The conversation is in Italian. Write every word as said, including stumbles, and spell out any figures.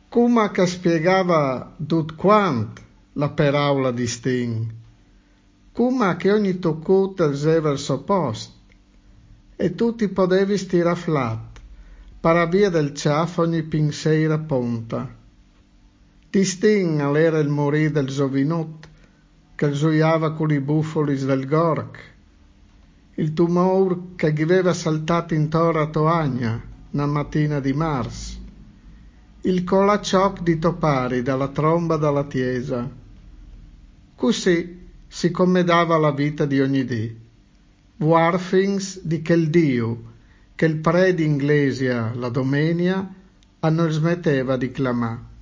Come che spiegava tut quant la paraula di Sting, come che ogni toccuta aveva il suo posto, e tu ti potevi stirare flat, para via del ciaffo ogni pinseira ponta. Di Sting all'era il morì del giovinot, che gioiava con i buffoli del Gork, il tumor che gli aveva saltato intorno a Toagna, una mattina di marzo, il colacioc di Topari dalla tromba dalla chiesa. Così si commedava la vita di ogni dì. Warfings di quel Dio che il prete inglese la domenica non smetteva di clamare.